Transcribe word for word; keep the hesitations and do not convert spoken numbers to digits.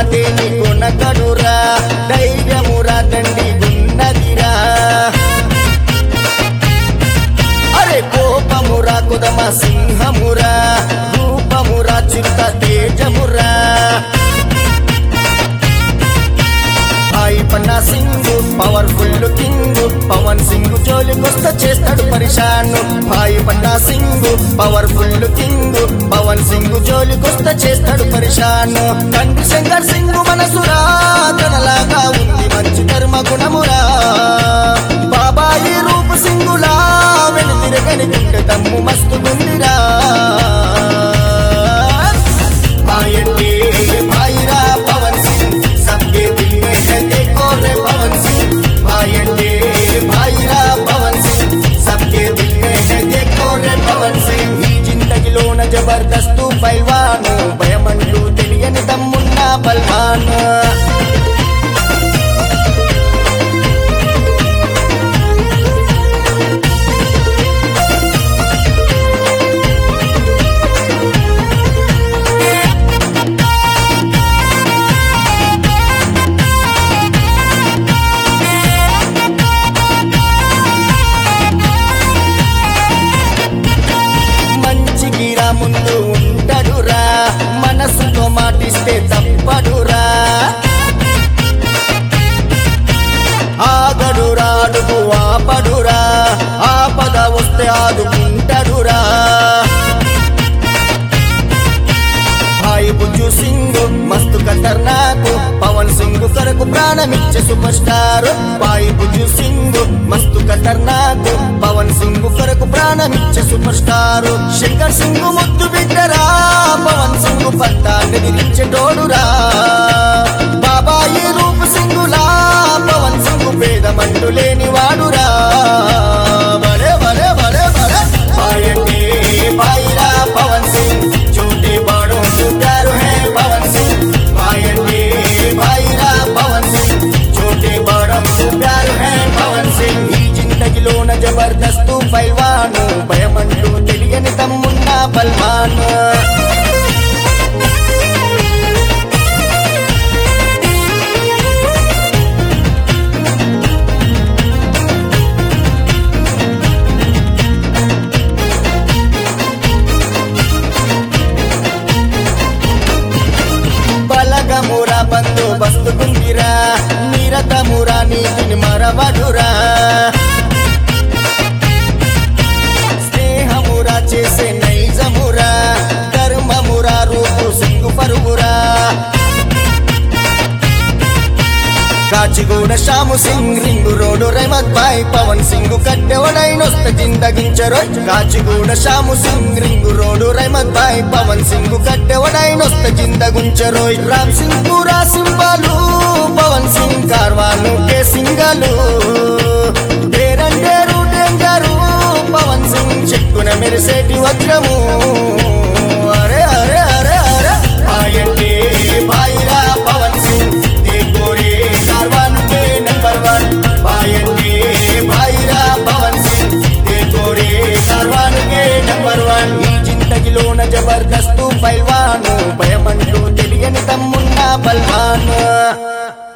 ఒక్కటే నీకు నగడురా ధైర్యమురా దండి గున్నదిరా అరే కోపమురా కుదమ సింహమురా రూపమురా చిత్త తేజమురా హాయ్ పన్నా సింగ్ పవర్ఫుల్ కింగ్ పవన్ సింగ్ జోలికొస్త చేస్తాడు పరిశాన్ హాయ్ పన్నా సింగ్ పవర్ఫుల్ కింగ్ పవన్ సింగ్ జోలికొస్త చేస్తాడు పరిశాన్ తండ్రి శంకర్ సింగ్ మనసురా తనలాగా ఉంది మంచి కర్మ గుణమురా బాబాయి రూప్ సింగులా వెనుతిరగని గుండె తమ్ము మస్తు గుండిరా భాయంటే భాయిరా పవన్ సింగ్ సబ్కే దిల్ మే హై देखो रे पवन सिंह भाईंटे भाईरा पवन सिंह सबके दिल में है देखो रे पवन सिंह ఈ జిందగీలోన జబర్దస్తు పైల్వాన్ భయమంటూ తెలియని దమ్మున్న బల్వాన్ ముందు ఉండడురా మనసుతో మాటిస్తే తప్పడురా ఆగడురా అడుగు ఆపడురా ఆపద వస్తే ఆదుకుంటాడురా భాయ్ బుజ్జు సింగ్ మస్తు ఖతర్నాక్ పవన్ సింగ్ కొరకు ప్రాణమిచ్చే సూపర్ స్టార్ భాయ్ బుజ్జు సింగ్ మస్తు ఖతర్నాక్ పవన్ సింగ్ కొరకు ప్రాణమిచ్చే సూపర్ స్టార్ శంకర్ సింగ్ ముద్దు బిడ్డరా పవన్ సింగ్ పట్టాన్ని దిరించేటోడురా బాబాయి రూప్ సింగులా పవన్ సింగ్ భేదమంటూ లేని వాడురా బరే బరే బరే బరే భాయంటే భాయిరా పవన్ సింగ్ छोटे बड़ों को प्यार है पवन सिंह भाईंटे भाईरा पवन सिंह छोटे बड़ों को प्यार है पवन सिंह ఈ జిందగీలోన జబర్దస్తు పైల్వాన్ భయమంటూ తెలియని దమ్మున్న బల్వాన్ బలగమురా బందోబస్తు గుందిరా నిరతమురా నీతిని మరవడురా స్నేహమురా చేసే నైజమురా ధర్మమురా రూపు సింగు పరుగురా కాచిగూడ శ్యాము సింగ్ రింగు రోడ్డు రెహమత్ భాయ్ పవన్ సింగ్ కట్టెవడైనొస్త జిందగించరోయ్ కాచిగూడ శ్యాము సింగ్ రింగు రోడ్డు రెహమత్ భాయ్ పవన్ సింగ్ కట్టెవడైనొస్త జిందగుంచరోయ్ రామ్ సింగ్ పూరా సింబాలు పవన్ సింగ్ కార్వాను కే సింగలు డేరండేరు డేంజరు పవన్ సింగ్ చెక్కున మెరిసేటి వజ్రము అరే అరే అరే అరే భాయంటే భాయిరా పవన్ సింగ్ దేకోరే కార్వాను కే నంబర్ వన్ భాయంటే భాయిరా పవన్ సింగ్ దేకోరే కార్వాను కే నంబర్ వన్ ఈ జిందగీలోన జబర్దస్తు పైల్వాన్ భయమంటూ తెలియని దమ్మున్న బల్వాన్